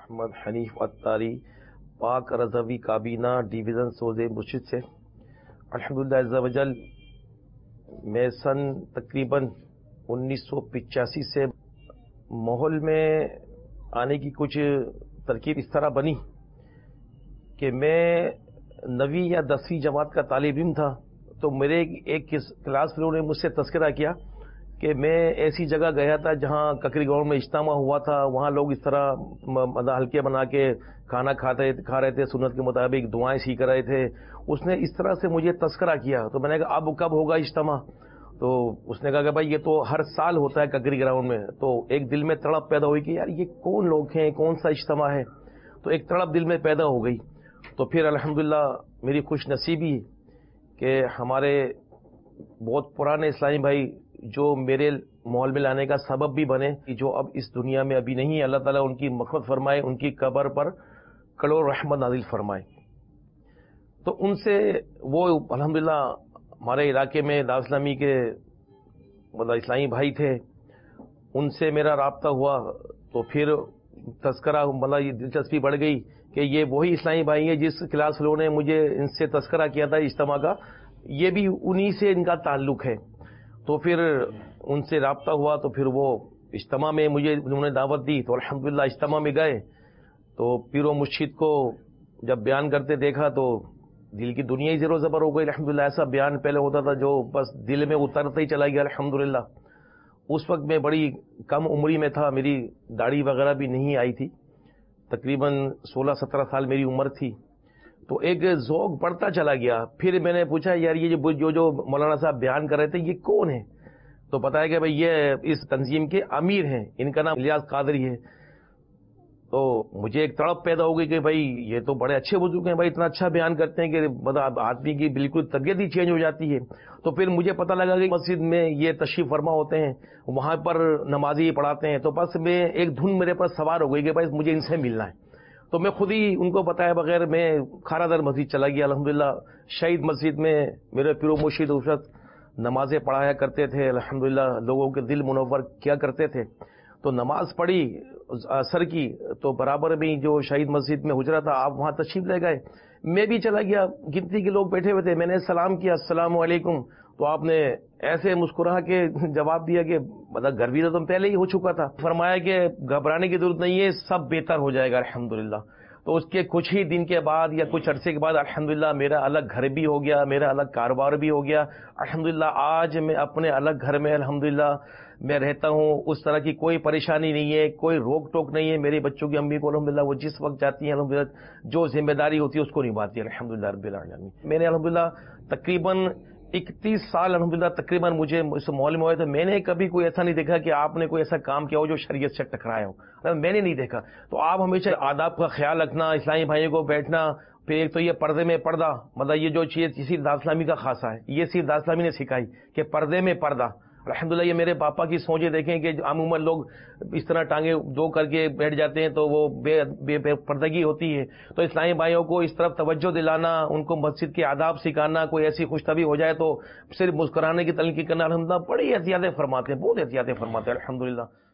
محمد حنیف اتاری پاک رضوی کابینہ ڈویژن سوز مرشد سے الحمدللہ عز وجل میں سن تقریباً 1985 سے ماحول میں آنے کی کچھ ترکیب اس طرح بنی کہ میں 9ویں یا 10ویں جماعت کا طالب علم تھا، تو میرے ایک کلاس فیلو نے مجھ سے تذکرہ کیا کہ میں ایسی جگہ گیا تھا جہاں ککری گراؤنڈ میں اجتماع ہوا تھا، وہاں لوگ اس طرح حلقے بنا کے کھانا کھا رہے تھے، سنت کے مطابق دعائیں سیکھ رہے تھے. اس نے اس طرح سے مجھے تذکرہ کیا، تو میں نے کہا اب کب ہوگا اجتماع؟ تو اس نے کہا کہ بھائی یہ تو ہر سال ہوتا ہے ککری گراؤنڈ میں. تو ایک دل میں تڑپ پیدا ہوئی کہ یار یہ کون لوگ ہیں، کون سا اجتماع ہے؟ تو ایک تڑپ دل میں پیدا ہو گئی. تو پھر الحمدللہ میری خوش نصیبی کہ ہمارے بہت پرانے اسلامی بھائی جو میرے ماحول میں لانے کا سبب بھی بنے، جو اب اس دنیا میں ابھی نہیں، اللہ تعالیٰ ان کی مغفرت فرمائے، ان کی قبر پر کروڑ رحمت نازل فرمائے. تو ان سے وہ الحمدللہ ہمارے علاقے میں دعوت اسلامی کے اسلامی بھائی تھے، ان سے میرا رابطہ ہوا. تو پھر تذکرہ یہ دلچسپی بڑھ گئی کہ یہ وہی اسلامی بھائی ہیں جس کلاس فیلو نے مجھے ان سے تذکرہ کیا تھا اجتماع کا، یہ بھی انہی سے ان کا تعلق ہے. تو پھر ان سے رابطہ ہوا، تو پھر وہ اجتماع میں مجھے انہوں نے دعوت دی، تو الحمدللہ اجتماع میں گئے. تو پیر و مرشد کو جب بیان کرتے دیکھا تو دل کی دنیا ہی زیر و زبر ہو گئی. الحمدللہ ایسا بیان پہلے ہوتا تھا جو بس دل میں اترتا ہی چلا گیا الحمدللہ. اس وقت میں بڑی کم عمری میں تھا، میری داڑھی وغیرہ بھی نہیں آئی تھی، تقریباً 16-17 سال میری عمر تھی. تو ایک ذوق بڑھتا چلا گیا. پھر میں نے پوچھا یار یہ جو مولانا صاحب بیان کر رہے تھے یہ کون ہے؟ تو پتا ہے کہ بھائی یہ اس تنظیم کے امیر ہیں، ان کا نام الیاس قادری ہے. تو مجھے ایک تڑپ پیدا ہو گئی کہ بھائی یہ تو بڑے اچھے بزرگ ہیں، بھائی اتنا اچھا بیان کرتے ہیں کہ آدمی کی بالکل طبیعت ہی چینج ہو جاتی ہے. تو پھر مجھے پتہ لگا کہ مسجد میں یہ تشریف فرما ہوتے ہیں، وہاں پر نمازی پڑھاتے ہیں. تو بس میں ایک دھن میرے پر سوار ہو گئی کہ بھائی مجھے ان سے ملنا ہے. تو میں خود ہی ان کو بتایا بغیر میں کھارا در مسجد چلا گیا. الحمدللہ شہید مسجد میں میرے پیر و مرشد اس نمازیں پڑھایا کرتے تھے، الحمدللہ لوگوں کے دل منور کیا کرتے تھے. تو نماز پڑھی عصر کی، تو برابر میں جو شہید مسجد میں حجرہ تھا آپ وہاں تشریف لے گئے. میں بھی چلا گیا، گنتی کے لوگ بیٹھے ہوئے تھے، میں نے سلام کیا السلام علیکم. تو آپ نے ایسے مسکرا کے جواب دیا کہ مطلب گھر بھی تو تم پہلے ہی ہو چکا تھا. فرمایا کہ گھبرانے کی ضرورت نہیں ہے، سب بہتر ہو جائے گا الحمدللہ. تو اس کے کچھ ہی دن کے بعد یا کچھ عرصے کے بعد الحمدللہ میرا الگ گھر بھی ہو گیا، میرا الگ کاروبار بھی ہو گیا الحمدللہ. آج میں اپنے الگ گھر میں الحمدللہ میں رہتا ہوں، اس طرح کی کوئی پریشانی نہیں ہے، کوئی روک ٹوک نہیں ہے. میری بچوں کی امی کو الحمدللہ وہ جس وقت جاتی ہیں الحمدللہ جو ذمہ داری ہوتی ہے اس کو نبھاتی ہے الحمدللہ رب العالمین. میں نے الحمدللہ تقریباً 31 سال الحمدللہ تقریباً مجھے اس ماحول میں ہوئے، تو میں نے کبھی کوئی ایسا نہیں دیکھا کہ آپ نے کوئی ایسا کام کیا ہو جو شریعت سے ٹکرایا ہو، میں نے نہیں دیکھا. تو آپ ہمیشہ آداب کا خیال رکھنا، اسلامی بھائیوں کو بیٹھنا. پھر ایک تو یہ پردے میں پردہ، مطلب یہ جو چیز اسی دعوت اسلامی کا خاصہ ہے، یہ صرف دعوت اسلامی نے سکھائی کہ پردے میں پردہ. الحمدللہ یہ میرے پاپا کی سوچیں دیکھیں کہ عموماً لوگ اس طرح ٹانگیں دو کر کے بیٹھ جاتے ہیں تو وہ بے پردگی ہوتی ہے. تو اسلامی بھائیوں کو اس طرف توجہ دلانا، ان کو مسجد کے آداب سکھانا، کوئی ایسی خوش طبی ہو جائے تو صرف مسکرانے کی تلقین کرنا، الحمدللہ بڑی احتیاطیں فرماتے ہیں، بہت احتیاطیں فرماتے ہیں الحمدللہ.